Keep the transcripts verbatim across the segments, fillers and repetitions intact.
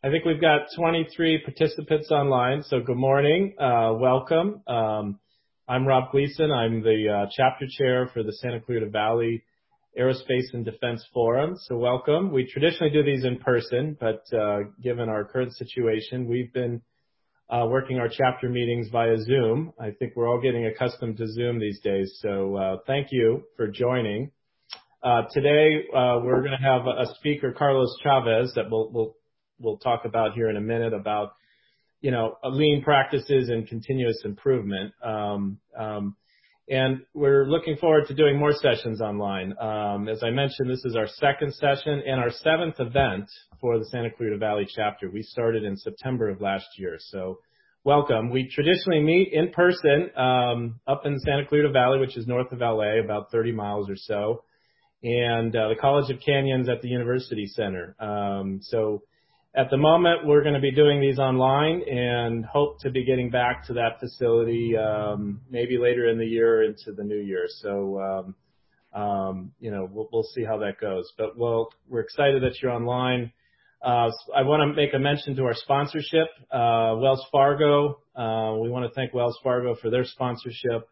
I think we've got twenty-three participants online, so good morning. Uh, welcome. Um, I'm Rob Gleason. I'm the uh, chapter chair for the Santa Clarita Valley Aerospace and Defense Forum, so welcome. We traditionally do these in person, but uh, given our current situation, we've been uh, working our chapter meetings via Zoom. I think we're all getting accustomed to Zoom these days, so uh, thank you for joining. Uh, today, uh, we're going to have a speaker, Carlos Chavez, that we'll, we'll, we'll talk about here in a minute about, you know, lean practices and continuous improvement. Um, um, and we're looking forward to doing more sessions online. Um, as I mentioned, this is our second session and our seventh event for the Santa Clarita Valley chapter. We started in September of last year, so welcome. We traditionally meet in person um, up in the Santa Clarita Valley, which is north of L A, about thirty miles or so, and uh, the College of Canyons at the University Center. Um, so at the moment, we're going to be doing these online and hope to be getting back to that facility um, maybe later in the year into the new year. So, um, um, you know, we'll, we'll see how that goes. But well, we're excited that you're online. Uh, I want to make a mention to our sponsorship, uh, Wells Fargo. Uh, we want to thank Wells Fargo for their sponsorship.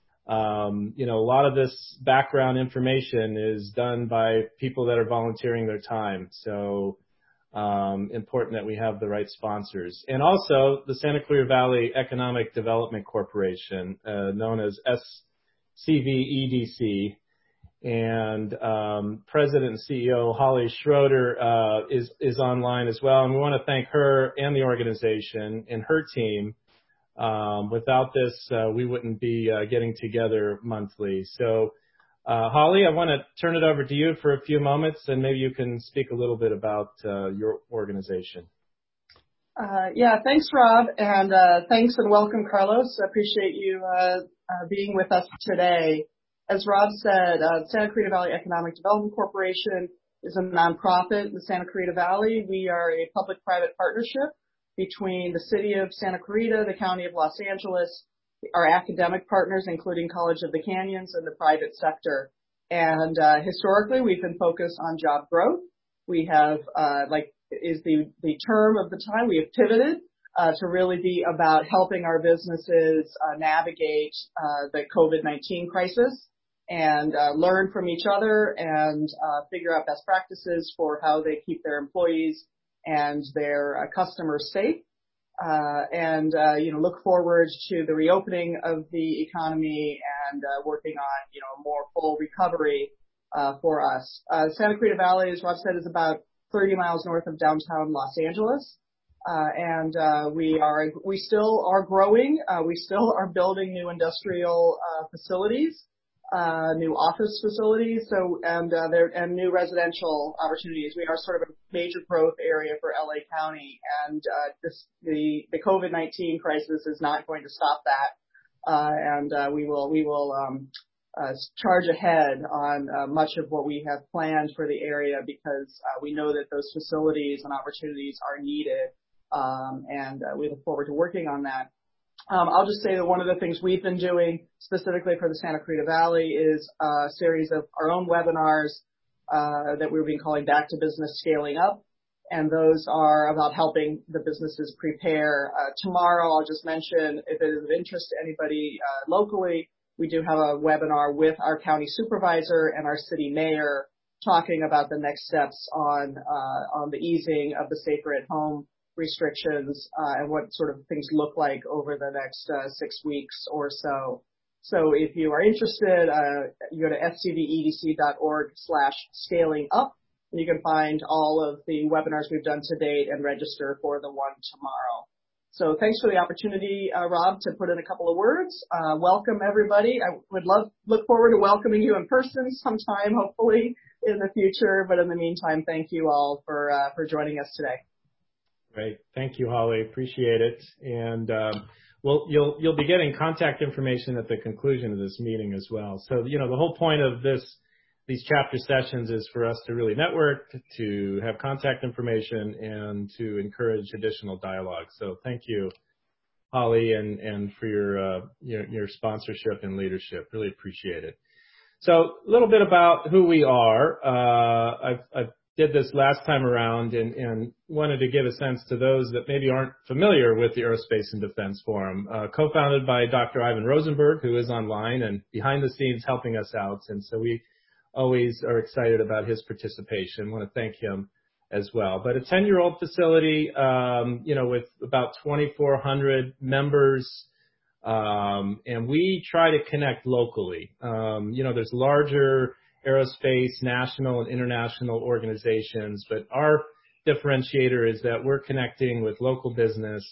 Um, you know, a lot of this background information is done by people that are volunteering their time. So, um, important that we have the right sponsors. And also the Santa Clarita Valley Economic Development Corporation, uh, known as S C V E D C. And, um, President and C E O Holly Schroeder, uh, is, is online as well. And we want to thank her and the organization and her team. Um, without this, uh, we wouldn't be uh, getting together monthly. So, uh, Holly, I want to turn it over to you for a few moments, and maybe you can speak a little bit about uh, your organization. Uh, yeah, thanks, Rob, and uh, thanks and welcome, Carlos. I appreciate you uh, uh, being with us today. As Rob said, uh, Santa Clarita Valley Economic Development Corporation is a nonprofit in the Santa Clarita Valley. We are a public-private partnership between the city of Santa Clarita, the county of Los Angeles, our academic partners, including College of the Canyons, and the private sector. And uh, historically, we've been focused on job growth. We have, uh, like is the, the term of the time, we have pivoted uh, to really be about helping our businesses uh, navigate uh, the COVID nineteen crisis and uh, learn from each other and uh, figure out best practices for how they keep their employees and their uh, customers safe. Uh, and, uh, you know, look forward to the reopening of the economy and, uh, working on, you know, a more full recovery, uh, for us. Uh, Santa Clarita Valley, as Rob said, is about thirty miles north of downtown Los Angeles. Uh, and, uh, we are, we still are growing. Uh, we still are building new industrial, uh, facilities, uh, new office facilities. So, and, uh, there, and new residential opportunities. We are sort of a major growth area for L A County, and uh, this, the the COVID nineteen crisis is not going to stop that, uh, and uh, we will we will um, uh, charge ahead on uh, much of what we have planned for the area because uh, we know that those facilities and opportunities are needed, um, and uh, we look forward to working on that. Um, I'll just say that one of the things we've been doing specifically for the Santa Clarita Valley is a series of our own webinars Uh, that we've been calling Back to Business Scaling Up, and those are about helping the businesses prepare. Uh, tomorrow, I'll just mention, if it is of interest to anybody uh, locally, we do have a webinar with our county supervisor and our city mayor talking about the next steps on uh, on the easing of the safer at home restrictions uh, and what sort of things look like over the next uh, six weeks or so. So if you are interested, uh, you go to s c v e d c dot org slash scaling up, and you can find all of the webinars we've done to date and register for the one tomorrow. So thanks for the opportunity, uh, Rob, to put in a couple of words. Uh, welcome, everybody. I would love, look forward to welcoming you in person sometime, hopefully, in the future. But in the meantime, thank you all for, uh, for joining us today. Great. Thank you, Holly. Appreciate it. And, um, Well, you'll you'll be getting contact information at the conclusion of this meeting as well. So, you know, the whole point of this these chapter sessions is for us to really network, to have contact information, and to encourage additional dialogue. So, thank you, Holly, and and for your uh, your, your sponsorship and leadership. Really appreciate it. So, a little bit about who we are. Uh, I've, I've did this last time around and, and wanted to give a sense to those that maybe aren't familiar with the Aerospace and Defense Forum, uh, co-founded by Doctor Ivan Rosenberg, who is online and behind the scenes helping us out. And so we always are excited about his participation. I want to thank him as well. But a ten-year-old facility, um, you know, with about twenty-four hundred members, um, and we try to connect locally. Um, you know, there's larger aerospace, national and international organizations, but our differentiator is that we're connecting with local business,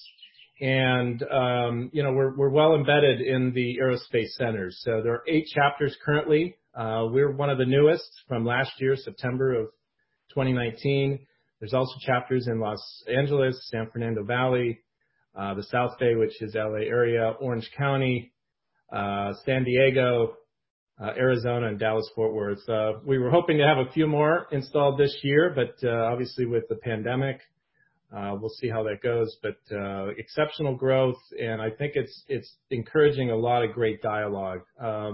and um, you know, we're we're well embedded in the aerospace centers. So there are eight chapters currently. Uh, we're one of the newest from last year, September of twenty nineteen. There's also chapters in Los Angeles, San Fernando Valley, uh, the South Bay, which is L A area, Orange County, uh, San Diego, Uh, Arizona, and Dallas-Fort Worth. Uh, we were hoping to have a few more installed this year, but uh, obviously with the pandemic, uh, we'll see how that goes. But uh, exceptional growth, and I think it's it's encouraging a lot of great dialogue. Um,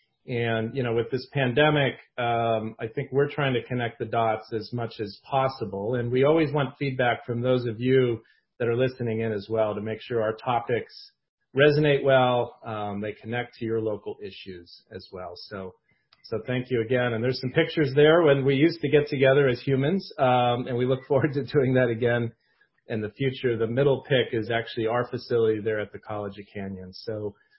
and you know, with this pandemic, um, I think we're trying to connect the dots as much as possible, and we always want feedback from those of you that are listening in as well to make sure our topics resonate well, um, they connect to your local issues as well. So, so thank you again. And there's some pictures there when we used to get together as humans, um, and we look forward to doing that again in the future. The middle pic is actually our facility there at the College of Canyon. So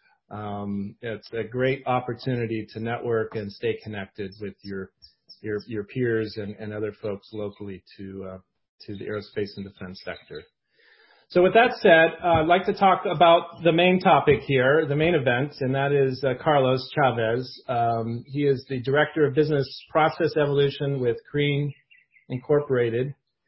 um, it's a great opportunity to network and stay connected with your your, your peers and, and other folks locally to uh, to the aerospace and defense sector. So with that said, uh, I'd like to talk about the main topic here, the main event, and that is uh, Carlos Chavez. Um, he is the Director of Business Process Evolution with Crane Incorporated,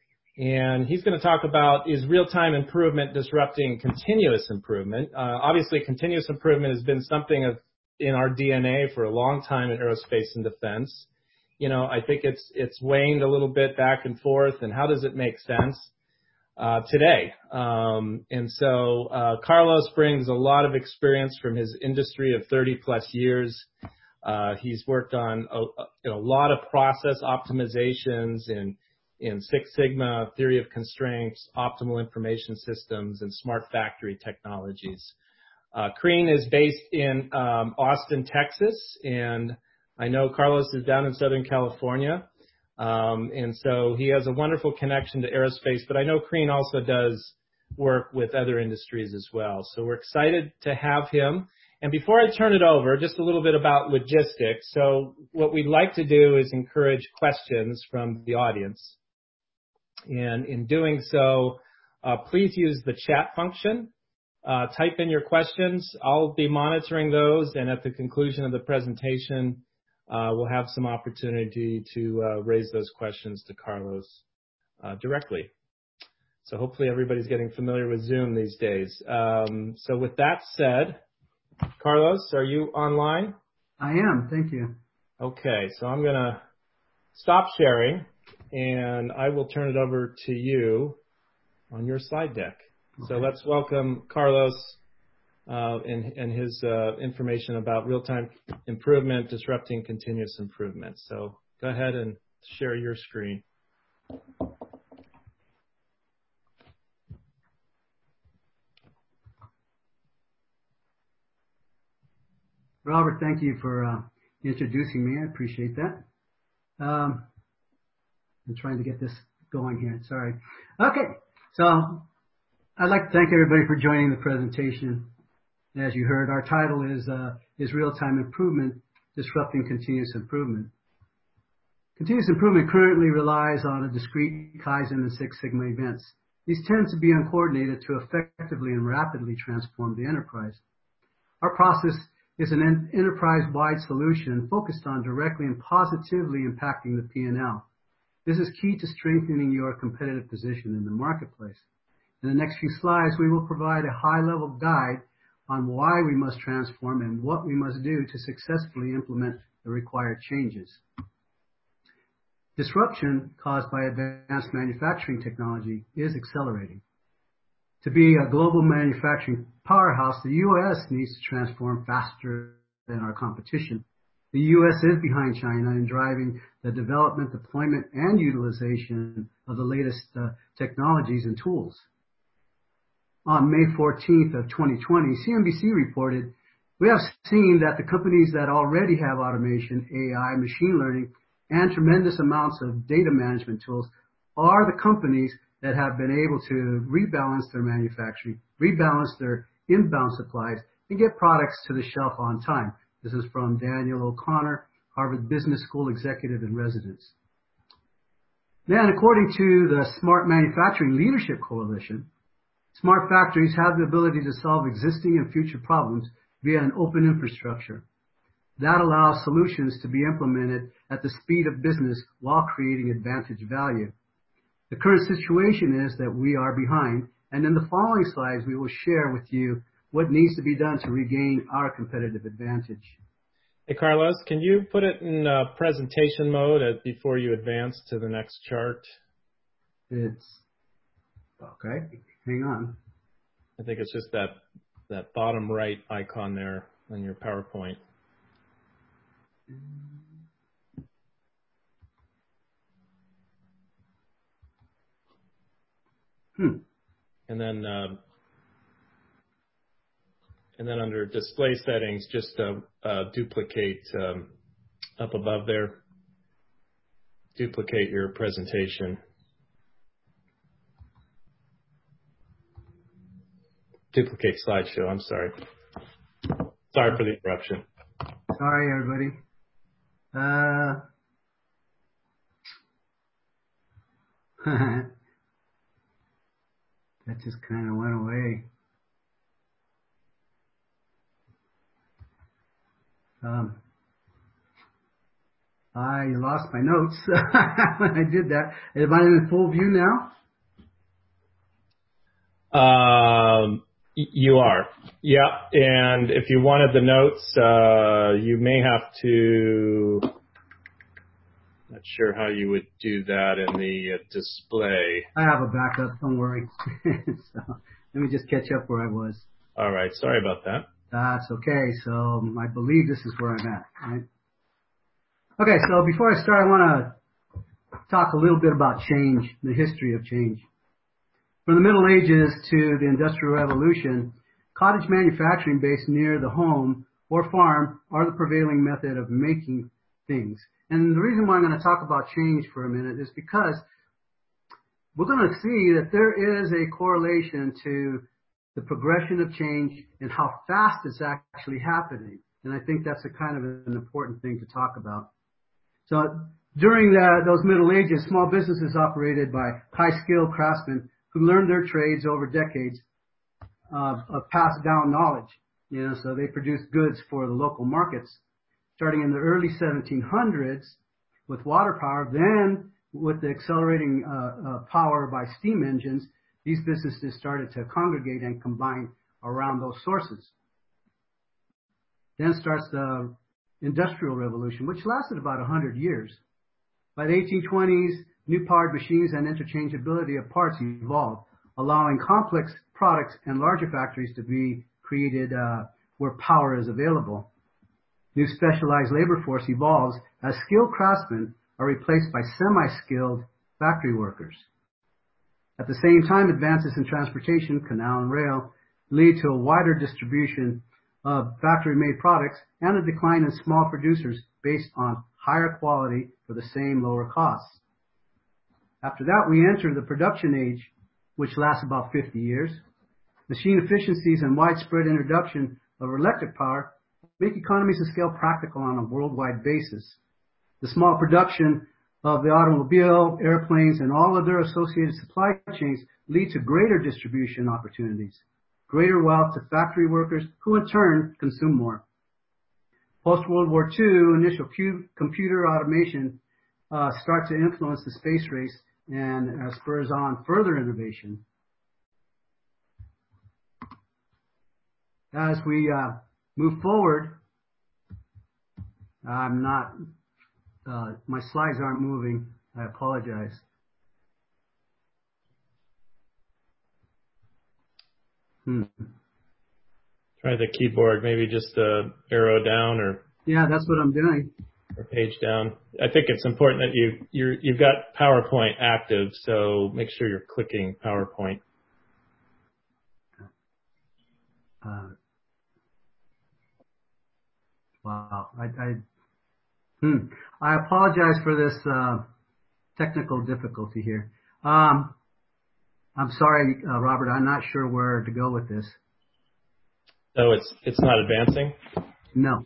and he's going to talk about is real-time improvement disrupting continuous improvement. Uh, obviously, continuous improvement has been something of in our D N A for a long time in aerospace and defense. You know, I think it's it's waned a little bit back and forth, and how does it make sense Uh, today? Um, and so uh, Carlos brings a lot of experience from his industry of thirty plus years. Uh, he's worked on a, a, a lot of process optimizations in, in Six Sigma, theory of constraints, optimal information systems, and smart factory technologies. Uh, Crane is based in um, Austin, Texas, and I know Carlos is down in Southern California. Um, and so he has a wonderful connection to aerospace, but I know Crane also does work with other industries as well. So we're excited to have him. And before I turn it over, just a little bit about logistics. So what we'd like to do is encourage questions from the audience. And in doing so, uh, please use the chat function. Uh, type in your questions. I'll be monitoring those, and at the conclusion of the presentation, Uh, we'll have some opportunity to uh, raise those questions to Carlos uh, directly. So hopefully everybody's getting familiar with Zoom these days. Um, so with that said, Carlos, are you online? I am. Thank you. Okay, so I'm going to stop sharing, and I will turn it over to you on your slide deck. Okay. So let's welcome Carlos Uh, and, and his uh, information about real-time improvement, disrupting continuous improvement. So go ahead and share your screen. Robert, thank you for uh, introducing me. I appreciate that. Um, I'm trying to get this going here. Sorry. Okay. So I'd like to thank everybody for joining the presentation. As you heard, our title is uh, is Real-Time Improvement, Disrupting Continuous Improvement. Continuous improvement currently relies on a discrete Kaizen and Six Sigma events. These tend to be uncoordinated to effectively and rapidly transform the enterprise. Our process is an en- enterprise-wide solution focused on directly and positively impacting the P and L. This is key to strengthening your competitive position in the marketplace. In the next few slides, we will provide a high-level guide on why we must transform and what we must do to successfully implement the required changes. Disruption caused by advanced manufacturing technology is accelerating. To be a global manufacturing powerhouse, the U S needs to transform faster than our competition. The U S is behind China in driving the development, deployment, and utilization of the latest uh, technologies and tools. On May fourteenth of twenty twenty, C N B C reported, we have seen that the companies that already have automation, A I, machine learning, and tremendous amounts of data management tools are the companies that have been able to rebalance their manufacturing, rebalance their inbound supplies, and get products to the shelf on time. This is from Daniel O'Connor, Harvard Business School executive in residence. Then, according to the Smart Manufacturing Leadership Coalition, smart factories have the ability to solve existing and future problems via an open infrastructure. That allows solutions to be implemented at the speed of business while creating advantage value. The current situation is that we are behind, and in the following slides, we will share with you what needs to be done to regain our competitive advantage. Hey, Carlos, can you put it in uh, presentation mode at, before you advance to the next chart? It's, okay, hang on. I think it's just that, that bottom right icon there on your PowerPoint. Hmm. And then, uh, and then under display settings, just uh, uh, duplicate um, up above there. Duplicate your presentation. Duplicate slideshow. I'm sorry. Sorry for the interruption. Sorry, everybody. Uh, that just kind of went away. Um, I lost my notes when I did that. Am I in full view now? Um, y- you are. Yeah. And if you wanted the notes, uh, you may have to, not sure how you would do that in the uh, display. I have a backup, don't worry. So let me just catch up where I was. All right. Sorry about that. That's okay. So um, I believe this is where I'm at, right? Okay, so before I start, I want to talk a little bit about change, the history of change. From the Middle Ages to the Industrial Revolution, cottage manufacturing based near the home or farm are the prevailing method of making things. And the reason why I'm going to talk about change for a minute is because we're going to see that there is a correlation to the progression of change and how fast it's actually happening. And I think that's a kind of an important thing to talk about. So during the, those Middle Ages, small businesses operated by high-skilled craftsmen who learned their trades over decades uh, of passed down knowledge. You know, so they produced goods for the local markets. Starting in the early seventeen hundreds with water power, then with the accelerating uh, uh, power by steam engines, these businesses started to congregate and combine around those sources. Then starts the Industrial Revolution, which lasted about one hundred years. By the eighteen twenties, new powered machines and interchangeability of parts evolved, allowing complex products and larger factories to be created uh, where power is available. New specialized labor force evolves as skilled craftsmen are replaced by semi-skilled factory workers. At the same time, advances in transportation, canal and rail, lead to a wider distribution of factory-made products and a decline in small producers based on higher quality for the same lower costs. After that, we enter the production age, which lasts about fifty years. Machine efficiencies and widespread introduction of electric power make economies of scale practical on a worldwide basis. The small production of the automobile, airplanes, and all of their associated supply chains lead to greater distribution opportunities, greater wealth to factory workers who in turn consume more. Post-World War Two, initial computer automation uh, start to influence the space race and uh, spurs on further innovation. As we uh, move forward, I'm not, uh, my slides aren't moving. I apologize. Hmm. Try the keyboard, maybe just uh, arrow down or Yeah, that's what I'm doing. Or page down. I think it's important that you you're, you've got PowerPoint active, so make sure you're clicking PowerPoint. Uh, wow. I, I, hmm. I apologize for this uh, technical difficulty here. Um, I'm sorry, uh, Robert. I'm not sure where to go with this. So it's it's not advancing? No.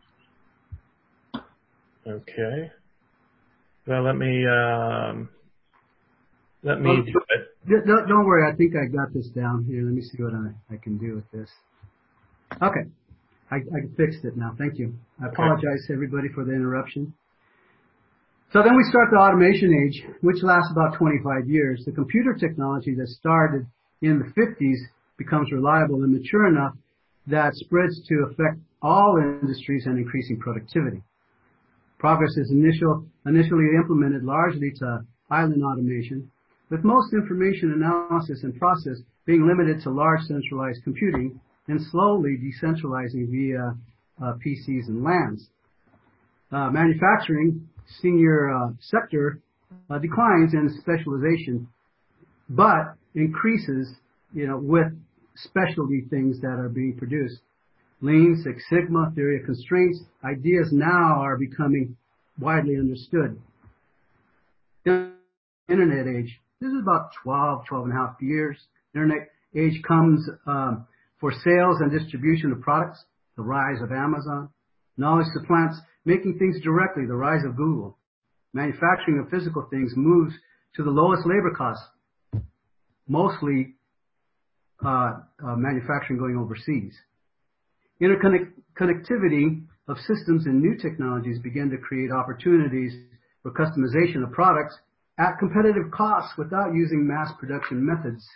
Okay. Well, let me um, let me Well, do it. don't, don't worry. I think I got this down here. Let me see what I, I can do with this. Okay. I, I fixed it now. Thank you. I Okay. apologize to everybody for the interruption. So then we start the automation age, which lasts about twenty-five years. The computer technology that started in the fifties becomes reliable and mature enough that spreads to affect all industries and increasing productivity. Progress is initial, initially implemented largely to island automation, with most information analysis and process being limited to large centralized computing and slowly decentralizing via uh, P Cs and LANs. Uh, manufacturing, senior uh, sector, uh, declines in specialization, but increases, you know, with specialty things that are being produced. Lean, Six Sigma, theory of constraints, ideas now are becoming widely understood. The Internet age, this is about twelve, twelve and a half years. Internet age comes um, for sales and distribution of products, the rise of Amazon. Knowledge supplants making things directly, the rise of Google. Manufacturing of physical things moves to the lowest labor costs, mostly uh, uh, manufacturing going overseas. Interconnectivity of systems and new technologies begin to create opportunities for customization of products at competitive costs without using mass production methods.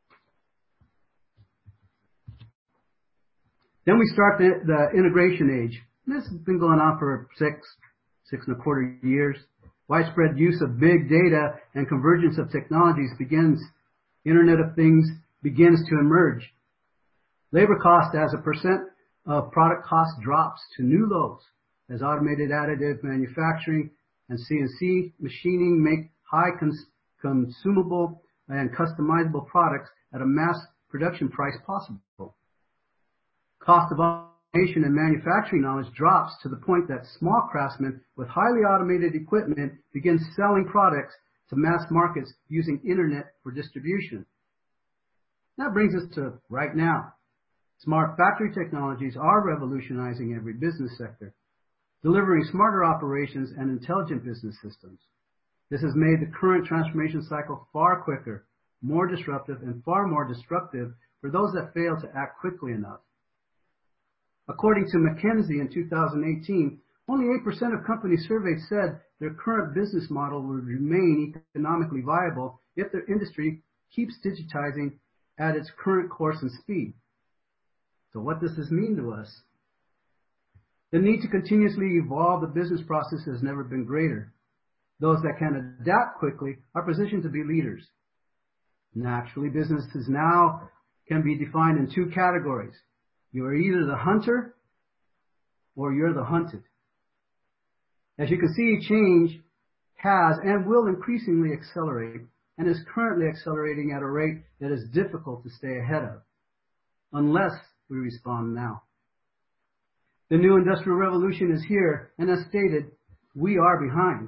Then we start the, the integration age. This has been going on for six, six and a quarter years. Widespread use of big data and convergence of technologies begins. Internet of Things begins to emerge. Labor cost as a percent of product cost drops to new lows as automated additive manufacturing and C N C machining make high cons- consumable and customizable products at a mass production price possible. Cost of automation and manufacturing knowledge drops to the point that small craftsmen with highly automated equipment begin selling products to mass markets using internet for distribution. That brings us to right now. Smart factory technologies are revolutionizing every business sector, delivering smarter operations and intelligent business systems. This has made the current transformation cycle far quicker, more disruptive, and far more destructive for those that fail to act quickly enough. According to McKinsey in two thousand eighteen, only eight percent of companies surveyed said their current business model would remain economically viable if their industry keeps digitizing at its current course and speed. So what does this mean to us? The need to continuously evolve the business process has never been greater. Those that can adapt quickly are positioned to be leaders. Naturally, businesses now can be defined in two categories. You are either the hunter or you're the hunted. As you can see, change has and will increasingly accelerate and is currently accelerating at a rate that is difficult to stay ahead of, unless we respond now. The new industrial revolution is here, and as stated, we are behind.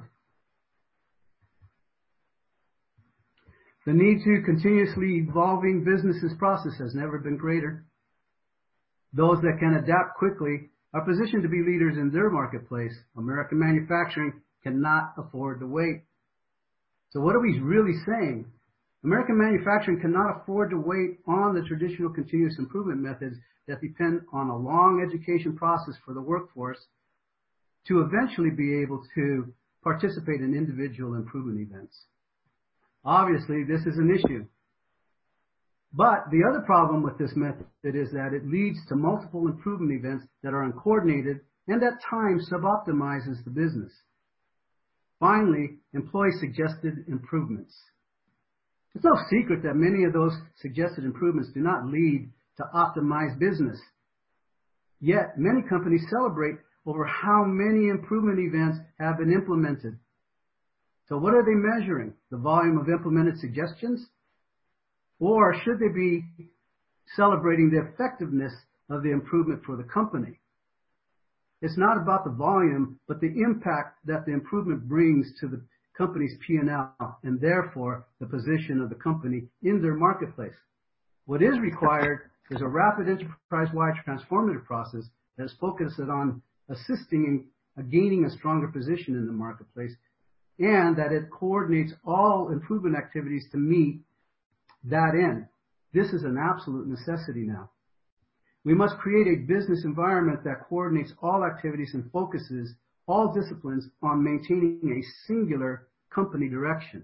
The need to continuously evolving businesses process has never been greater. Those that can adapt quickly are positioned to be leaders in their marketplace. American manufacturing cannot afford to wait. So what are we really saying? American manufacturing cannot afford to wait on the traditional continuous improvement methods that depend on a long education process for the workforce to eventually be able to participate in individual improvement events. Obviously, this is an issue. But the other problem with this method is that it leads to multiple improvement events that are uncoordinated and at times suboptimizes the business. Finally, employee suggested improvements. It's no secret that many of those suggested improvements do not lead to optimized business. Yet, many companies celebrate over how many improvement events have been implemented. So what are they measuring? The volume of implemented suggestions? Or should they be celebrating the effectiveness of the improvement for the company? It's not about the volume, but the impact that the improvement brings to the company's P and L, and therefore the position of the company in their marketplace. What is required is a rapid enterprise-wide transformative process that is focused on assisting in gaining a stronger position in the marketplace, and that it coordinates all improvement activities to meet that end. This is an absolute necessity now. We must create a business environment that coordinates all activities and focuses all disciplines on maintaining a singular company direction.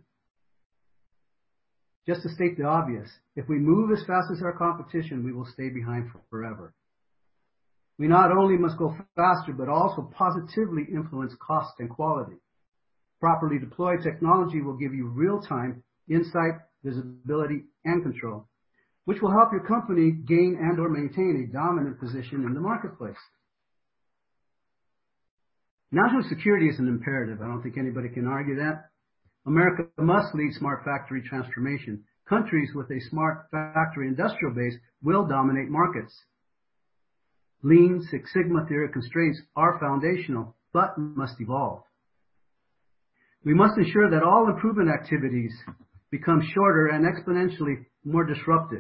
Just to state the obvious, if we move as fast as our competition, we will stay behind forever. We not only must go faster, but also positively influence cost and quality. Properly deployed technology will give you real-time insight, visibility, and control, which will help your company gain and or maintain a dominant position in the marketplace. National security is an imperative. I don't think anybody can argue that. America must lead smart factory transformation. Countries with a smart factory industrial base will dominate markets. Lean Six Sigma theory constraints are foundational, but must evolve. We must ensure that all improvement activities become shorter and exponentially more disruptive.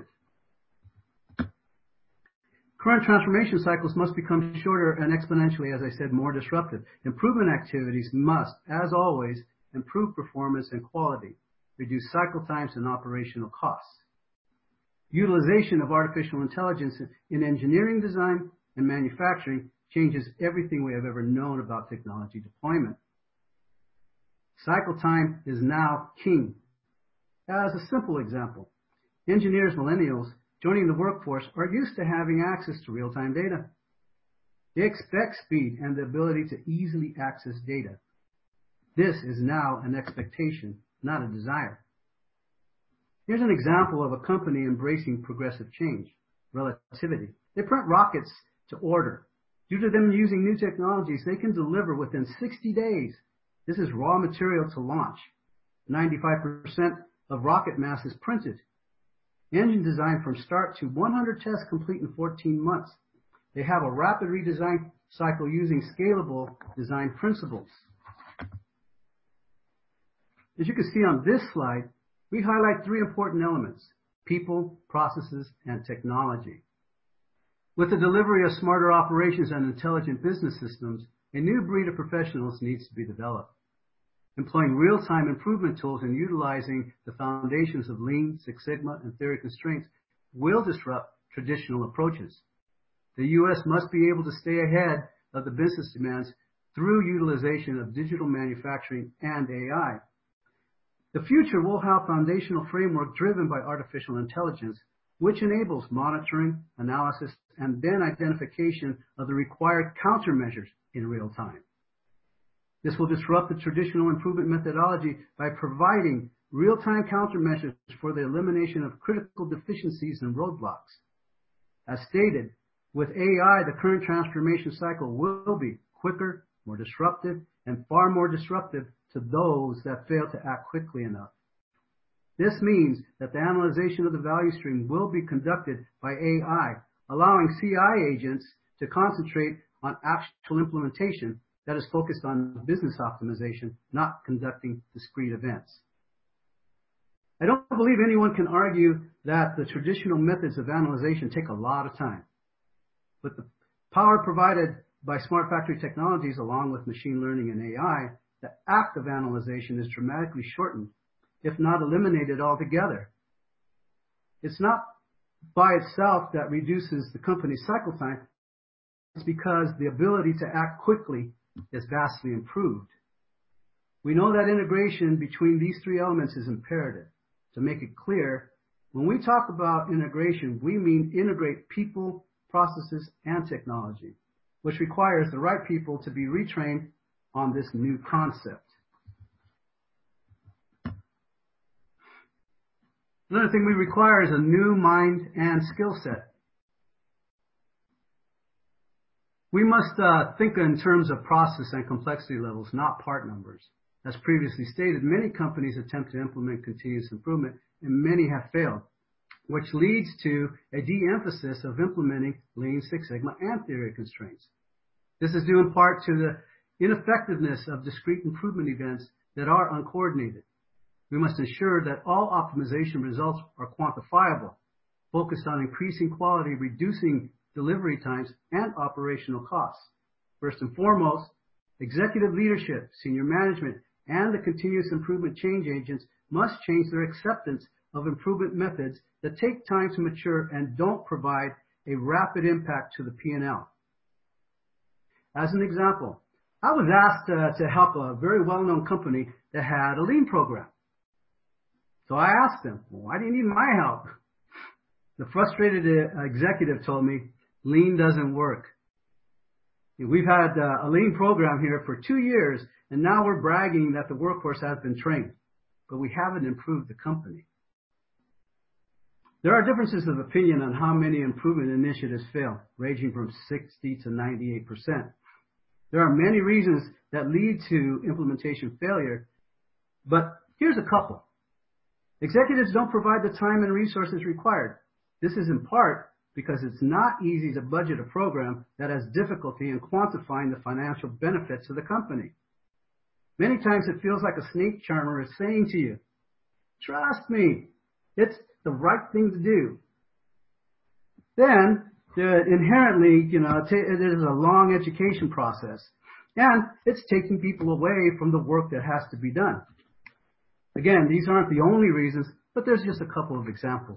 Current transformation cycles must become shorter and exponentially, as I said, more disruptive. Improvement activities must, as always, improve performance and quality, reduce cycle times and operational costs. Utilization of artificial intelligence in engineering design and manufacturing changes everything we have ever known about technology deployment. Cycle time is now king. As a simple example, engineers, millennials, joining the workforce are used to having access to real-time data. They expect speed and the ability to easily access data. This is now an expectation, not a desire. Here's an example of a company embracing progressive change, relativity. They print rockets to order. Due to them using new technologies, they can deliver within sixty days. This is raw material to launch. ninety-five percent of rocket mass is printed. Engine design from start to one hundred tests complete in fourteen months. They have a rapid redesign cycle using scalable design principles. As you can see on this slide, we highlight three important elements: people, processes, and technology. With the delivery of smarter operations and intelligent business systems, a new breed of professionals needs to be developed. Employing real-time improvement tools and utilizing the foundations of Lean, Six Sigma, and theory constraints will disrupt traditional approaches. The U S must be able to stay ahead of the business demands through utilization of digital manufacturing and A I. The future will have foundational framework driven by artificial intelligence, which enables monitoring, analysis, and then identification of the required countermeasures in real time. This will disrupt the traditional improvement methodology by providing real-time countermeasures for the elimination of critical deficiencies and roadblocks. As stated, with A I, the current transformation cycle will be quicker, more disruptive, and far more disruptive to those that fail to act quickly enough. This means that the analyzation of the value stream will be conducted by A I, allowing C I agents to concentrate on actual implementation that is focused on business optimization, not conducting discrete events. I don't believe anyone can argue that the traditional methods of analyzation take a lot of time. But the power provided by smart factory technologies, along with machine learning and A I, the act of analyzation is dramatically shortened, if not eliminated altogether. It's not by itself that reduces the company's cycle time. It's because the ability to act quickly is vastly improved. We know that integration between these three elements is imperative. To make it clear, when we talk about integration, we mean integrate people, processes, and technology, which requires the right people to be retrained on this new concept. Another thing we require is a new mind and skill set. We must uh, think in terms of process and complexity levels, not part numbers. As previously stated, many companies attempt to implement continuous improvement, and many have failed, which leads to a de-emphasis of implementing Lean Six Sigma and theory of constraints. This is due in part to the ineffectiveness of discrete improvement events that are uncoordinated. We must ensure that all optimization results are quantifiable, focused on increasing quality, reducing delivery times, and operational costs. First and foremost, executive leadership, senior management, and the continuous improvement change agents must change their acceptance of improvement methods that take time to mature and don't provide a rapid impact to the P and L. As an example, I was asked uh, to help a very well-known company that had a Lean program. So I asked them, well, why do you need my help? The frustrated uh, executive told me, Lean doesn't work. We've had uh, a Lean program here for two years, and now we're bragging that the workforce has been trained, but we haven't improved the company. There are differences of opinion on how many improvement initiatives fail, ranging from sixty to ninety-eight percent. There are many reasons that lead to implementation failure, but here's a couple. Executives don't provide the time and resources required. This is in part because it's not easy to budget a program that has difficulty in quantifying the financial benefits of the company. Many times it feels like a snake charmer is saying to you, trust me, it's the right thing to do. Then, uh, inherently, you know, t- it is a long education process, and it's taking people away from the work that has to be done. Again, these aren't the only reasons, but there's just a couple of examples.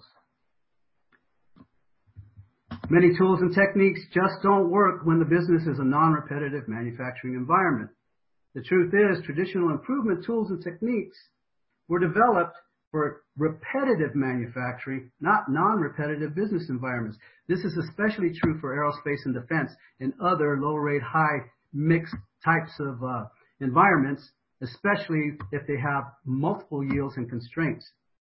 Many tools and techniques just don't work when the business is a non-repetitive manufacturing environment. The truth is, traditional improvement tools and techniques were developed for repetitive manufacturing, not non-repetitive business environments. This is especially true for aerospace and defense and other low-rate, high-mix types of uh, environments, especially if they have multiple yields and constraints.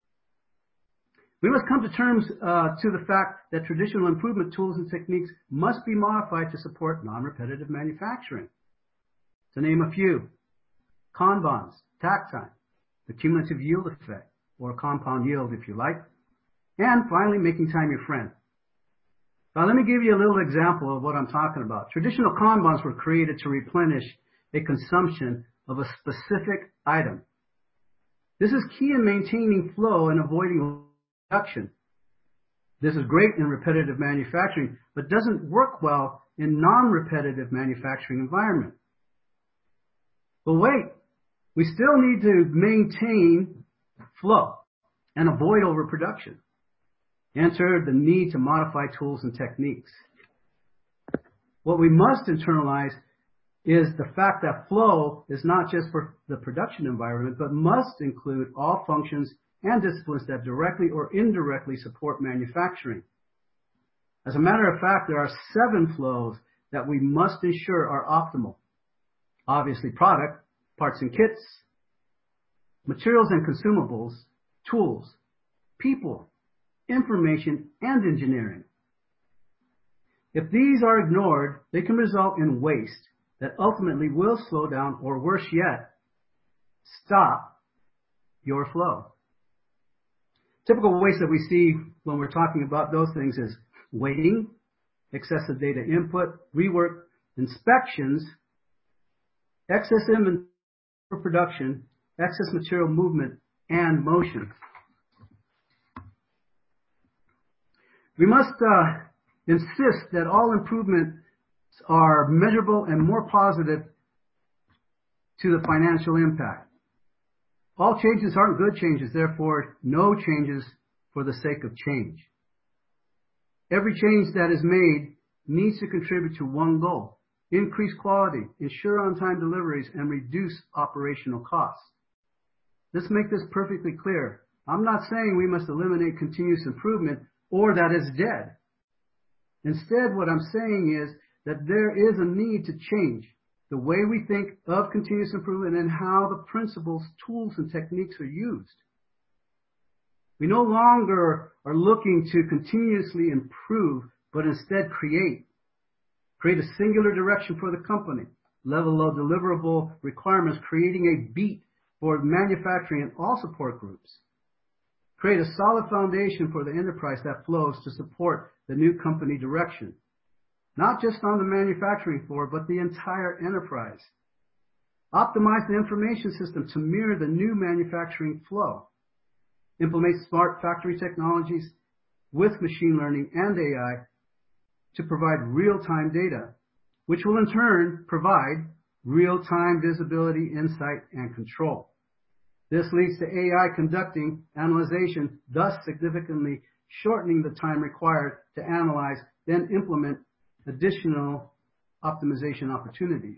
We must come to terms uh, to the fact that traditional improvement tools and techniques must be modified to support non-repetitive manufacturing. To name a few, Kanbans, takt time, the cumulative yield effect, or compound yield if you like, and finally making time your friend. Now let me give you a little example of what I'm talking about. Traditional Kanbans were created to replenish a consumption of a specific item. This is key in maintaining flow and avoiding production. This is great in repetitive manufacturing, but doesn't work well in non-repetitive manufacturing environment. But wait, we still need to maintain flow and avoid overproduction. Enter the need to modify tools and techniques. What we must internalize is the fact that flow is not just for the production environment, but must include all functions and disciplines that directly or indirectly support manufacturing. As a matter of fact, there are seven flows that we must ensure are optimal. Obviously, product, parts and kits, materials and consumables, tools, people, information, and engineering. If these are ignored, they can result in waste that ultimately will slow down, or worse yet, stop your flow. Typical waste that we see when we're talking about those things is waiting, excessive data input, rework, inspections, excess inventory for production, excess material movement, and motion. We must uh, insist that all improvements are measurable and more positive to the financial impact. All changes aren't good changes, therefore no changes for the sake of change. Every change that is made needs to contribute to one goal: increase quality, ensure on-time deliveries, and reduce operational costs. Let's make this perfectly clear. I'm not saying we must eliminate continuous improvement or that it's dead. Instead, what I'm saying is that there is a need to change the way we think of continuous improvement and how the principles, tools, and techniques are used. We no longer are looking to continuously improve, but instead create. Create a singular direction for the company. Level of deliverable requirements, creating a beat for manufacturing and all support groups. Create a solid foundation for the enterprise that flows to support the new company direction. Not just on the manufacturing floor, but the entire enterprise. Optimize the information system to mirror the new manufacturing flow. Implement smart factory technologies with machine learning and A I to provide real-time data, which will in turn provide real-time visibility, insight, and control. This leads to A I conducting analyzation, thus significantly shortening the time required to analyze, then implement additional optimization opportunities.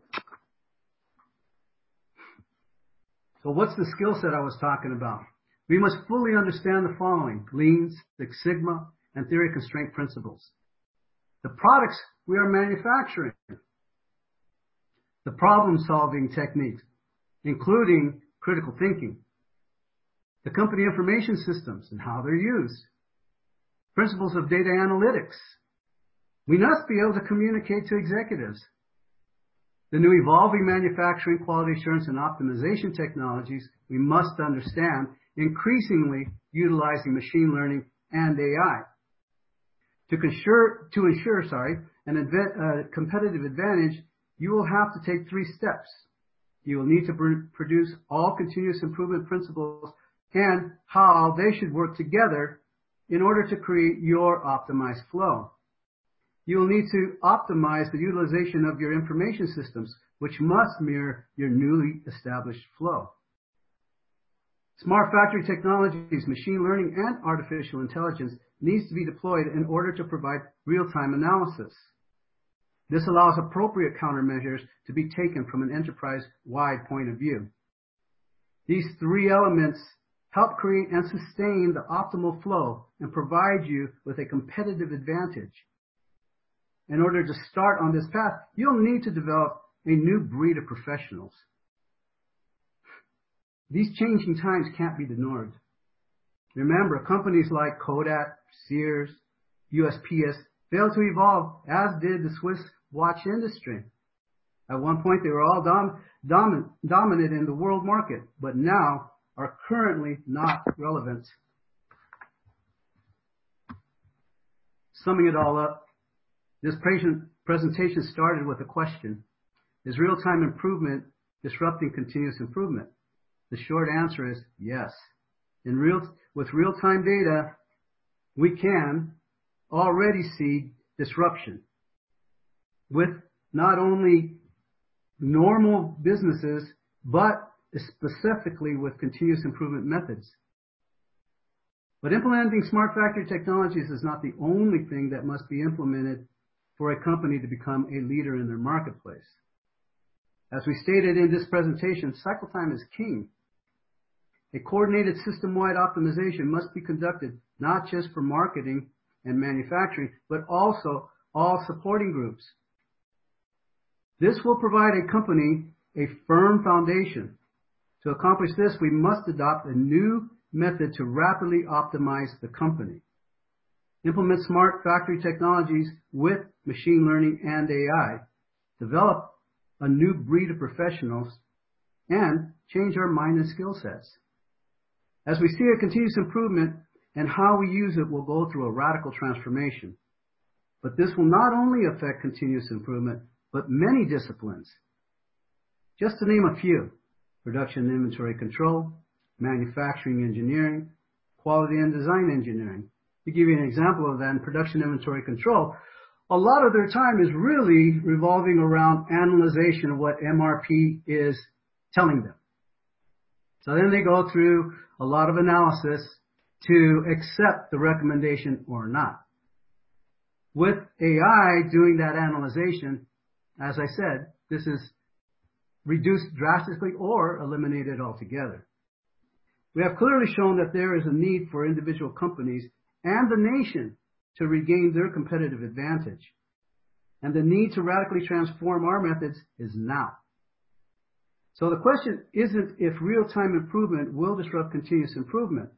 So what's the skill set I was talking about? We must fully understand the following: Lean, Six Sigma, and theory constraint principles. The products we are manufacturing, the problem-solving techniques, including critical thinking, the company information systems and how they're used, principles of data analytics. We must be able to communicate to executives. The new evolving manufacturing, quality assurance, and optimization technologies we must understand, increasingly utilizing machine learning and A I. To ensure, to ensure sorry, an adva- uh, competitive advantage, you will have to take three steps. You will need to pr- produce all continuous improvement principles and how they should work together in order to create your optimized flow. You will need to optimize the utilization of your information systems, which must mirror your newly established flow. Smart factory technologies, machine learning, and artificial intelligence needs to be deployed in order to provide real-time analysis. This allows appropriate countermeasures to be taken from an enterprise-wide point of view. These three elements help create and sustain the optimal flow and provide you with a competitive advantage. In order to start on this path, you'll need to develop a new breed of professionals. These changing times can't be ignored. Remember, companies like Kodak, Sears, U S P S failed to evolve, as did the Swiss watch industry. At one point, they were all dom- dom- dominant in the world market, but now are currently not relevant. Summing it all up, this presentation started with a question: is real-time improvement disrupting continuous improvement? The short answer is yes. In real, with real-time data, we can already see disruption with not only normal businesses, but specifically with continuous improvement methods. But implementing smart factory technologies is not the only thing that must be implemented for a company to become a leader in their marketplace. As we stated in this presentation, cycle time is king. A coordinated system-wide optimization must be conducted not just for marketing and manufacturing, but also all supporting groups. This will provide a company a firm foundation. To accomplish this, we must adopt a new method to rapidly optimize the company. Implement smart factory technologies with machine learning and A I. Develop a new breed of professionals and change our mind and skill sets. As we see a continuous improvement and how we use it will go through a radical transformation. But this will not only affect continuous improvement, but many disciplines. Just to name a few: production and inventory control, manufacturing engineering, quality and design engineering. To give you an example of that, in production inventory control, a lot of their time is really revolving around analyzation of what M R P is telling them. So then they go through a lot of analysis to accept the recommendation or not. With A I doing that analyzation, as I said, this is reduced drastically or eliminated altogether. We have clearly shown that there is a need for individual companies and the nation to regain their competitive advantage. And the need to radically transform our methods is now. So the question isn't if real-time improvement will disrupt continuous improvement.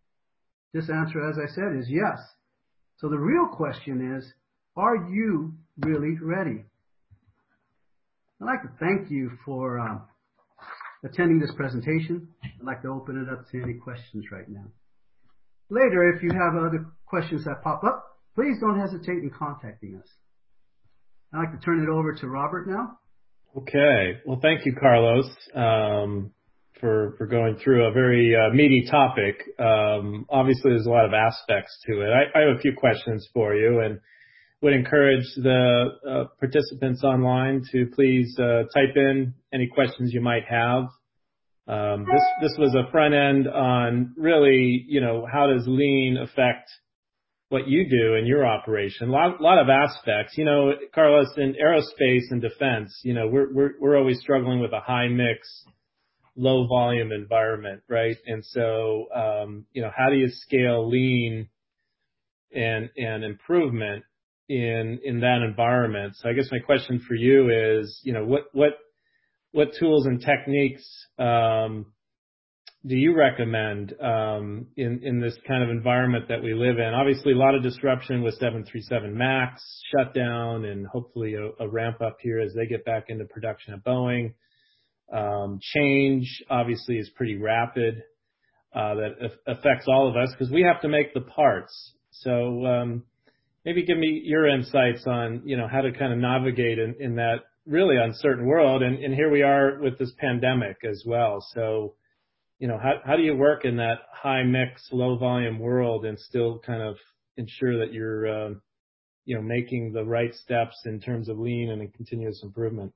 This answer, as I said, is yes. So the real question is, are you really ready. I'd like to thank you for um, attending this presentation. I'd like to open it up to any questions right now. Later, if you have other questions that pop up, please don't hesitate in contacting us. I'd like to turn it over to Robert now. Okay. Well, thank you, Carlos, um, for, for going through a very uh, meaty topic. Um, obviously, there's a lot of aspects to it. I, I have a few questions for you and would encourage the uh, participants online to please uh, type in any questions you might have. Um, this this was a front end on really, you know, how does lean affect what you do in your operation? A lot, lot of aspects. You know, Carlos, in aerospace and defense, you know, we're we're we're always struggling with a high mix, low volume environment, right? And so, um, you know, how do you scale lean and and improvement in in that environment? So I guess my question for you is, you know, what what what tools and techniques um, do you recommend um, in in this kind of environment that we live in? Obviously, a lot of disruption with seven thirty-seven MAX shutdown, and hopefully a, a ramp up here as they get back into production at Boeing. Um, change obviously is pretty rapid. Uh, that affects all of us because we have to make the parts. So um, maybe give me your insights on, you know, how to kind of navigate in, in that really uncertain world. And, and here we are with this pandemic as well. So, you know, how, how do you work in that high mix, low volume world and still kind of ensure that you're, uh, you know, making the right steps in terms of lean and continuous improvement?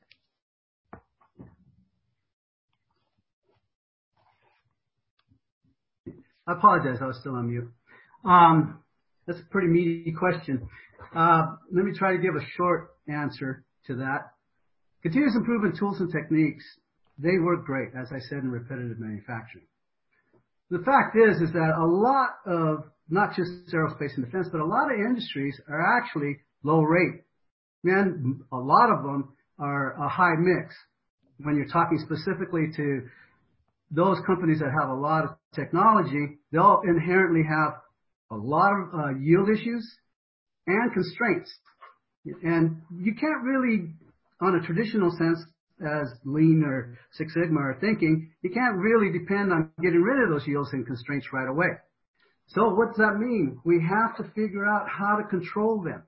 I apologize, I was still on mute. Um, that's a pretty meaty question. Uh, let me try to give a short answer to that. Continuous improvement tools and techniques, they work great, as I said, in repetitive manufacturing. The fact is, is that a lot of, not just aerospace and defense, but a lot of industries are actually low rate. And a lot of them are a high mix. When you're talking specifically to those companies that have a lot of technology, they'll inherently have a lot of uh, yield issues and constraints. And you can't really, on a traditional sense, as Lean or Six Sigma are thinking, you can't really depend on getting rid of those yields and constraints right away. So what does that mean? We have to figure out how to control them,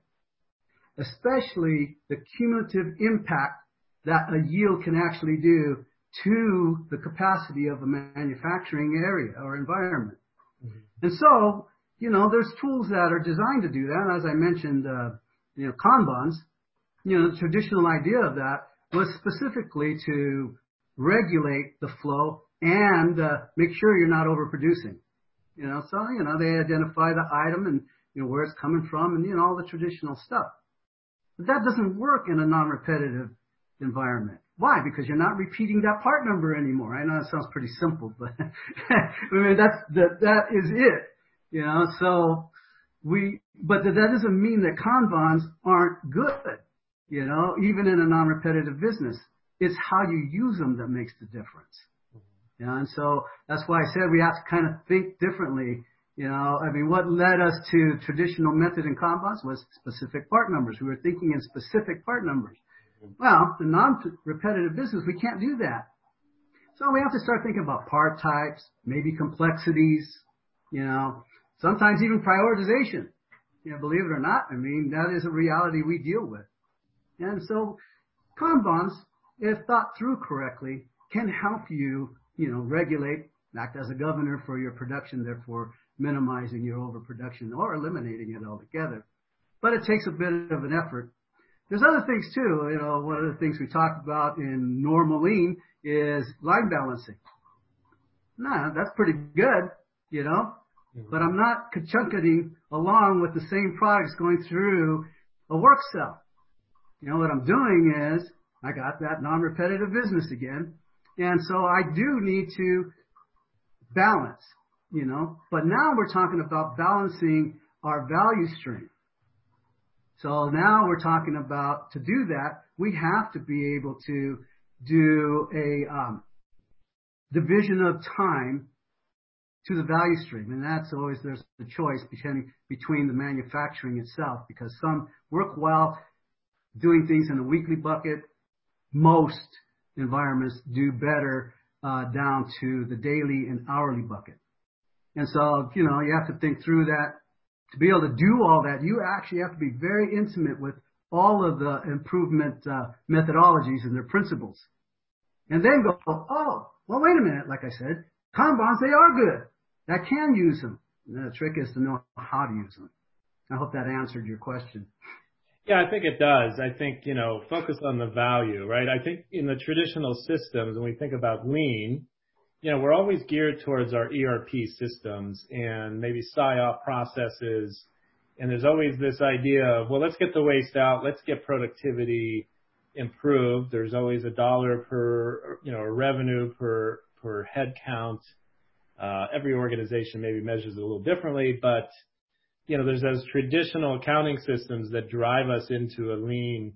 especially the cumulative impact that a yield can actually do to the capacity of a manufacturing area or environment. Mm-hmm. And so, you know, there's tools that are designed to do that. As I mentioned, uh, you know, Kanbans, you know, the traditional idea of that was specifically to regulate the flow and uh, make sure you're not overproducing. You know, so, you know, they identify the item and, you know, where it's coming from and, you know, all the traditional stuff. But that doesn't work in a non-repetitive environment. Why? Because you're not repeating that part number anymore. I know that sounds pretty simple, but I mean, that's, that, that is it. You know, so we, but that doesn't mean that Kanbans aren't good. You know, even in a non-repetitive business, it's how you use them that makes the difference. You know, and so that's why I said we have to kind of think differently. You know, I mean, what led us to traditional method in Kanbans was specific part numbers. We were thinking in specific part numbers. Well, the non-repetitive business, we can't do that. So we have to start thinking about part types, maybe complexities, you know, sometimes even prioritization. You know, believe it or not, I mean, that is a reality we deal with. And so Kanbans, if thought through correctly, can help you, you know, regulate, act as a governor for your production, therefore minimizing your overproduction or eliminating it altogether. But it takes a bit of an effort. There's other things too. You know, one of the things we talked about in normal lean is line balancing. Nah, that's pretty good, you know, mm-hmm. But I'm not chunketing along with the same products going through a work cell. You know, what I'm doing is I got that non-repetitive business again. And so I do need to balance, you know, but now we're talking about balancing our value stream. So now we're talking about, to do that, we have to be able to do a um, division of time to the value stream. And that's always, there's a choice between, between the manufacturing itself, because some work well doing things in a weekly bucket. Most environments do better uh, down to the daily and hourly bucket. And so, you know, you have to think through that. To be able to do all that, you actually have to be very intimate with all of the improvement uh, methodologies and their principles. And then go, oh, well, wait a minute, like I said, Kanbans, they are good. I can use them. And the trick is to know how to use them. I hope that answered your question. Yeah, I think it does. I think, you know, focus on the value, right? I think in the traditional systems, when we think about lean, you know, we're always geared towards our E R P systems and maybe S I O P processes. And there's always this idea of, well, let's get the waste out. Let's get productivity improved. There's always a dollar per, you know, a revenue per, per head count. Uh, every organization maybe measures it a little differently, but, you know, there's those traditional accounting systems that drive us into a lean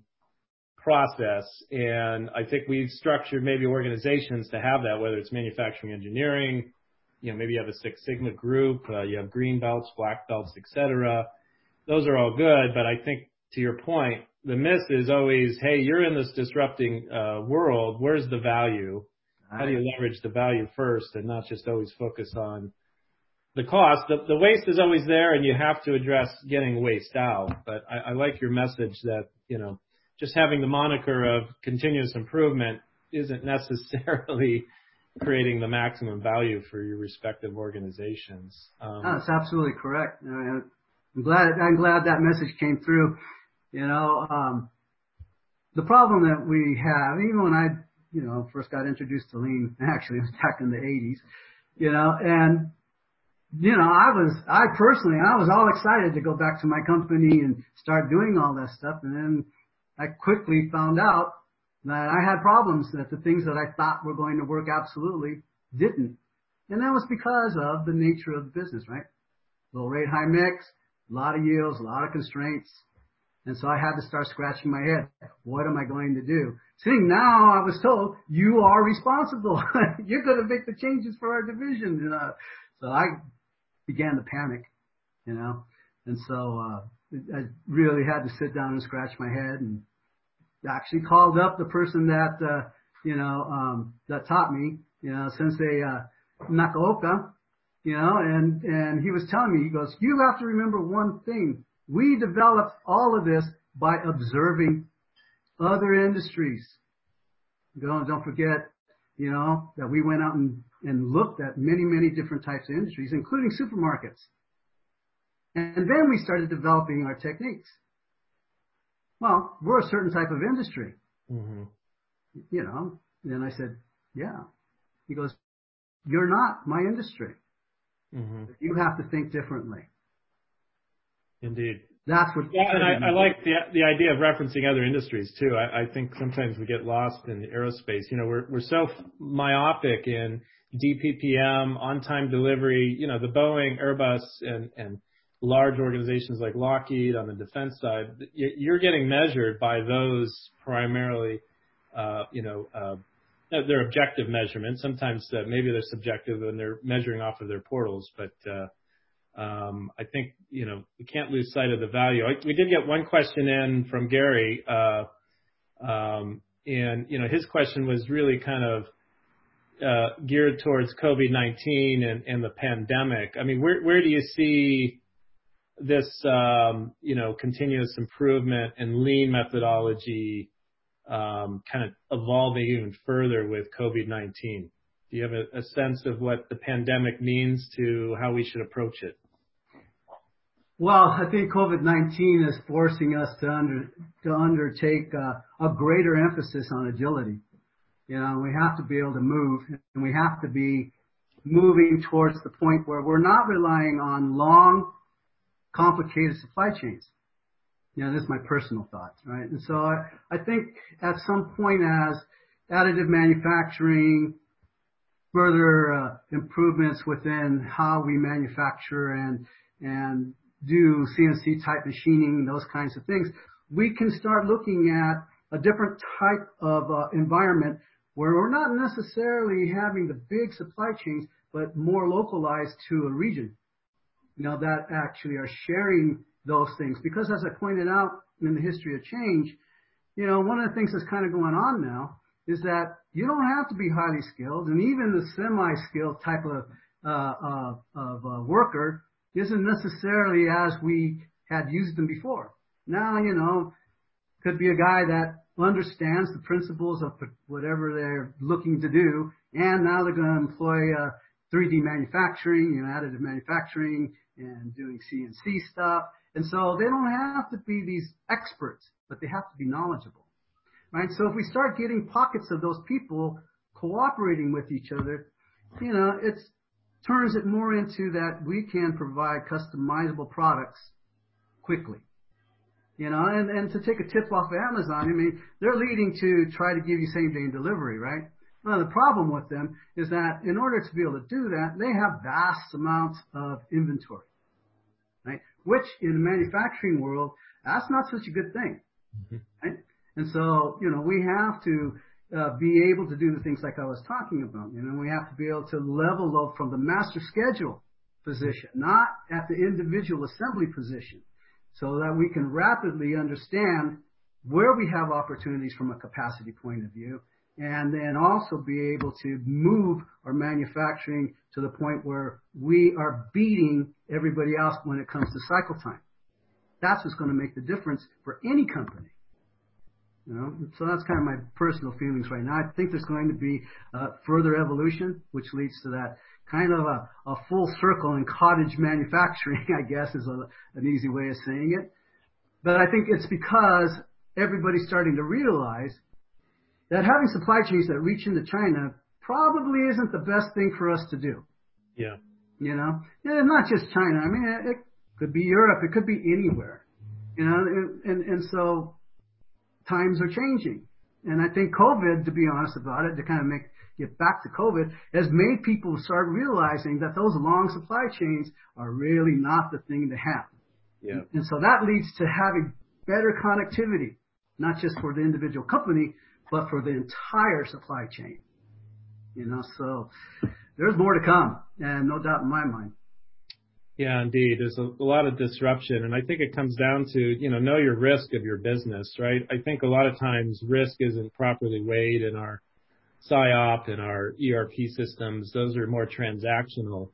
process. And I think we've structured maybe organizations to have that, whether it's manufacturing engineering, you know, maybe you have a Six Sigma group, uh, you have green belts, black belts, et cetera. Those are all good. But I think to your point, the miss is always, hey, you're in this disrupting uh, world. Where's the value? How do you leverage the value first and not just always focus on the cost? The, the waste is always there, and you have to address getting waste out. But I, I like your message that, you know, just having the moniker of continuous improvement isn't necessarily creating the maximum value for your respective organizations. Um, no, that's absolutely correct. I'm glad, I'm glad that message came through. You know, um, the problem that we have, even when I, you know, first got introduced to lean, actually it was back in the eighties, you know, and, you know, I was, I personally, I was all excited to go back to my company and start doing all that stuff. And then I quickly found out that I had problems, that the things that I thought were going to work absolutely didn't. And that was because of the nature of the business, right? Low rate, high mix, a lot of yields, a lot of constraints. And so I had to start scratching my head. What am I going to do? Seeing now, I was told, you are responsible. You're going to make the changes for our division. You know? So I began to panic, you know. And so uh, I really had to sit down and scratch my head, and actually called up the person that, uh, you know, um, that taught me, you know, Sensei uh, Nakaoka, you know, and, and he was telling me, he goes, you have to remember one thing. We developed all of this by observing other industries. Don't, don't forget, you know, that we went out and, and looked at many, many different types of industries, including supermarkets. And then we started developing our techniques. Well, we're a certain type of industry. Mm-hmm. You know, and I said, yeah. He goes, you're not my industry. Mm-hmm. You have to think differently. Indeed. That's what. Yeah, and I, I like the the idea of referencing other industries too. I, I think sometimes we get lost in aerospace. You know, we're we're so myopic in D P P M, on-time delivery. You know, the Boeing, Airbus, and and large organizations like Lockheed on the defense side. You're getting measured by those primarily. Uh, you know, uh, they're objective measurements. Sometimes uh, maybe they're subjective and they're measuring off of their portals, but. Uh, Um, I think, you know, we can't lose sight of the value. I, we did get one question in from Gary, uh, um, and, you know, his question was really kind of uh, geared towards COVID nineteen and, and the pandemic. I mean, where, where do you see this, um, you know, continuous improvement and lean methodology um, kind of evolving even further with COVID nineteen? Do you have a, a sense of what the pandemic means to how we should approach it? Well, I think COVID nineteen is forcing us to under, to undertake uh, a greater emphasis on agility. You know, we have to be able to move, and we have to be moving towards the point where we're not relying on long, complicated supply chains. You know, this is my personal thoughts, right? And so I, I think at some point as additive manufacturing, further uh, improvements within how we manufacture and and do C N C type machining, those kinds of things, we can start looking at a different type of uh, environment where we're not necessarily having the big supply chains, but more localized to a region, you know, that actually are sharing those things. Because as I pointed out in the history of change, you know, one of the things that's kind of going on now is that you don't have to be highly skilled, and even the semi-skilled type of uh, uh, of uh, worker isn't necessarily as we had used them before. Now, you know, could be a guy that understands the principles of whatever they're looking to do, and now they're going to employ uh, three D manufacturing, you know, additive manufacturing, and doing C N C stuff. And so they don't have to be these experts, but they have to be knowledgeable, right? So if we start getting pockets of those people cooperating with each other, you know, it turns it more into that we can provide customizable products quickly. You know, and, and to take a tip off of Amazon, I mean, they're leading to try to give you same-day delivery, right? Well, the problem with them is that in order to be able to do that, they have vast amounts of inventory, right? Which in the manufacturing world, that's not such a good thing, mm-hmm. right? And so, you know, we have to uh, be able to do the things like I was talking about. You know, we have to be able to level up from the master schedule position, not at the individual assembly position, so that we can rapidly understand where we have opportunities from a capacity point of view, and then also be able to move our manufacturing to the point where we are beating everybody else when it comes to cycle time. That's what's going to make the difference for any company. You know, so that's kind of my personal feelings right now. I think there's going to be uh, further evolution, which leads to that kind of a, a full circle in cottage manufacturing, I guess is a, an easy way of saying it. But I think it's because everybody's starting to realize that having supply chains that reach into China probably isn't the best thing for us to do. Yeah. You know, and not just China. I mean, it, it could be Europe. It could be anywhere. You know, and, and, and so times are changing. And I think COVID, to be honest about it, to kind of make get back to COVID, has made people start realizing that those long supply chains are really not the thing to have. Yeah. And so that leads to having better connectivity, not just for the individual company, but for the entire supply chain. You know, so there's more to come, and no doubt in my mind. Yeah, indeed. There's a, a lot of disruption, and I think it comes down to, you know, know your risk of your business, right? I think a lot of times risk isn't properly weighed in our S I O P and our E R P systems. Those are more transactional.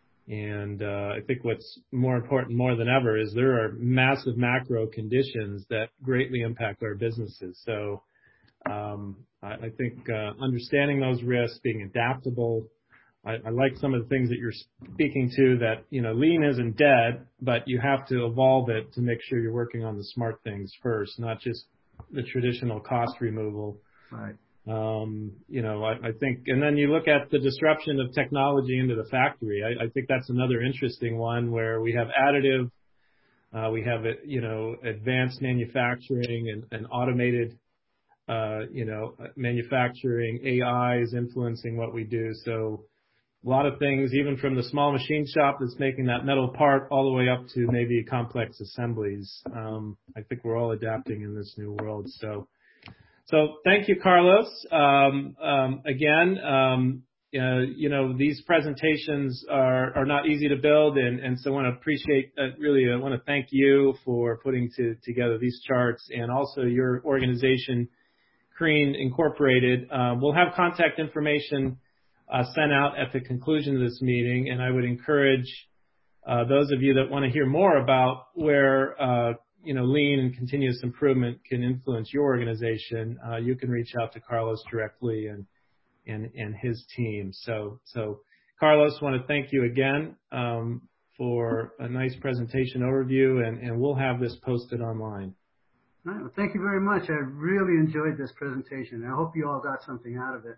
And uh, I think what's more important more than ever is there are massive macro conditions that greatly impact our businesses. So um, I, I think uh, understanding those risks, being adaptable. I, I like some of the things that you're speaking to, that, you know, lean isn't dead, but you have to evolve it to make sure you're working on the smart things first, not just the traditional cost removal. Right. Um, you know, I, I think, and then you look at the disruption of technology into the factory. I, I think that's another interesting one where we have additive, uh, we have, you know, advanced manufacturing and, and automated, uh, you know, manufacturing. A I is influencing what we do. So a lot of things, even from the small machine shop that's making that metal part all the way up to maybe complex assemblies. Um, I think we're all adapting in this new world. So, So thank you, Carlos. Um, um, again, um, uh, you know, these presentations are, are not easy to build, and, and so I want to appreciate, uh, really, I want to thank you for putting to, together these charts, and also your organization, Crane Incorporated. Uh, we'll have contact information uh, sent out at the conclusion of this meeting, and I would encourage uh, those of you that want to hear more about where uh, you know, lean and continuous improvement can influence your organization, uh, you can reach out to Carlos directly and, and, and his team. So, so Carlos, I want to thank you again, um, for a nice presentation overview, and, and we'll have this posted online. All right. Well, thank you very much. I really enjoyed this presentation. I hope you all got something out of it.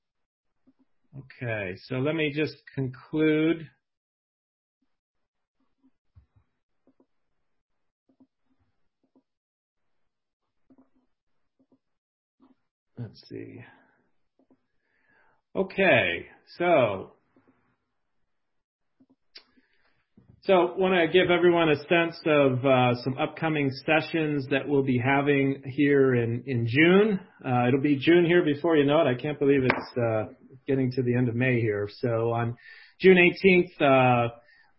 Okay. So let me just conclude. Let's see. Okay, so so want to give everyone a sense of uh, some upcoming sessions that we'll be having here in in June. Uh, it'll be June here before you know it. I can't believe it's uh, getting to the end of May here. So on June eighteenth, uh,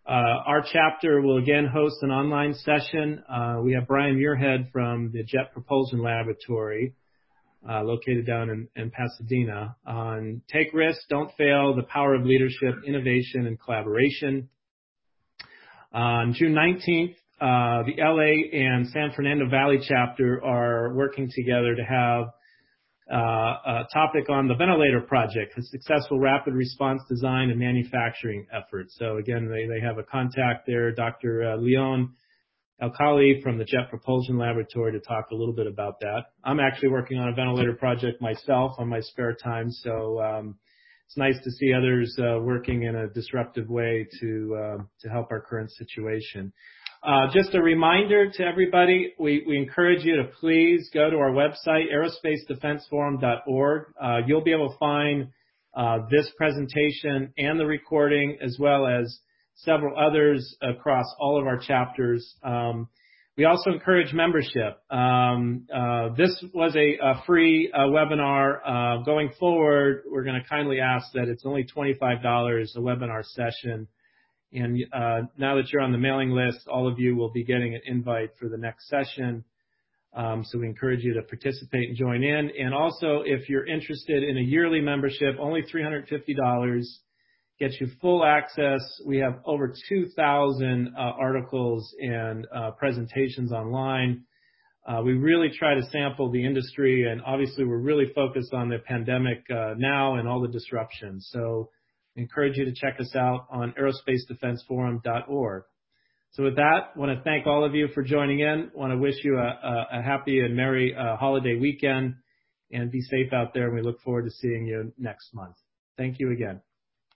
Uh, our chapter will again host an online session. Uh, we have Brian Muirhead from the Jet Propulsion Laboratory, uh, located down in, in Pasadena, on Take Risks, Don't Fail, the Power of Leadership, Innovation, and Collaboration. On June nineteenth, uh, the L A and San Fernando Valley chapter are working together to have uh, a topic on the ventilator project, a successful rapid response design and manufacturing effort. So again, they, they have a contact there, Doctor Uh, Leon Alcali from the Jet Propulsion Laboratory, to talk a little bit about that. I'm actually working on a ventilator project myself on my spare time, so um, it's nice to see others uh, working in a disruptive way to uh, to help our current situation. Uh, just a reminder to everybody, we, we encourage you to please go to our website, aerospace defense forum dot org. Uh, you'll be able to find uh, this presentation and the recording, as well as several others across all of our chapters. Um, we also encourage membership. Um, uh, this was a, a free uh, webinar. Uh, going forward, we're going to kindly ask that it's only twenty-five dollars a webinar session. And uh, now that you're on the mailing list, all of you will be getting an invite for the next session. Um, so we encourage you to participate and join in. And also, if you're interested in a yearly membership, only three hundred fifty dollars gets you full access. We have over two thousand uh, articles and uh, presentations online. Uh, we really try to sample the industry, and obviously we're really focused on the pandemic uh, now and all the disruptions. So I encourage you to check us out on aerospace defense forum dot org. So with that, I want to thank all of you for joining in. I want to wish you a, a, a happy and merry uh, holiday weekend, and be safe out there, and we look forward to seeing you next month. Thank you again.